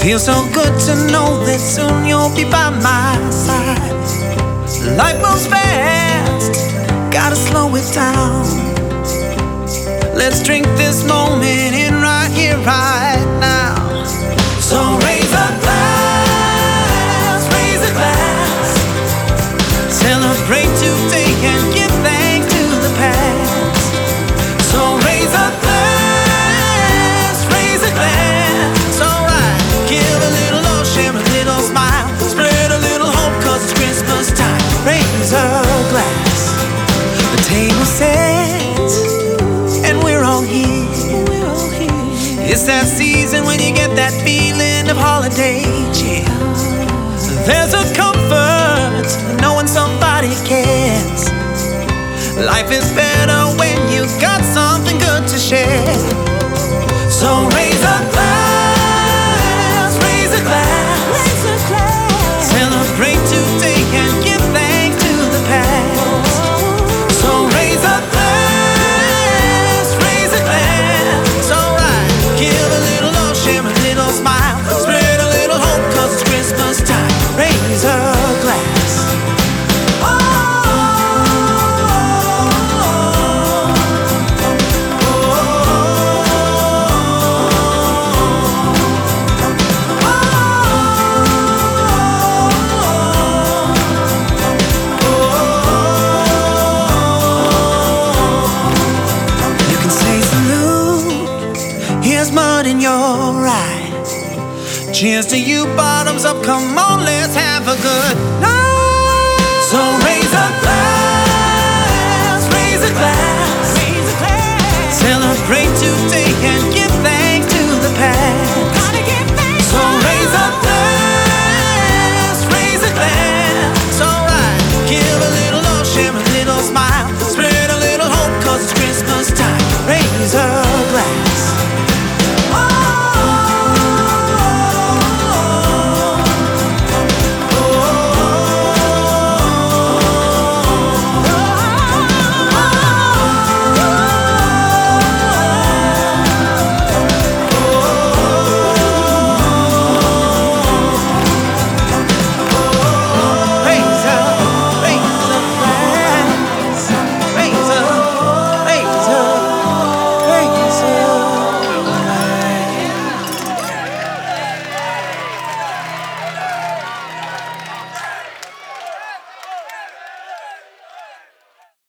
Feels so good to know that soon you'll be by my side. Life moves fast, gotta slow it down. Let's drink this moment in right here, right now. So raise a glass, raise a glass. Celebrate today and give thanks to the past. So raise a glass, raise a glass. Alright, give a little love, share a little smile, spread a little hope, cause it's Christmas time. Raise a glass. The table sets and we're all here. It's that season when you get that feeling of holiday cheer. There's a comfort knowing somebody cares. Life is better when you got something good to share. So raise a glass, raise a glass, raise a glass. Celebrate today and give thanks to the past. So raise a glass, raise a glass. Alright, give a little love, share a little smile, spread a little hope, cause it's Christmas time. Raise a glass. Mud in your eye. Cheers to you, bottoms up, come on, let's have a good night. So raise a glass, raise a glass, raise a glass. Celebrate today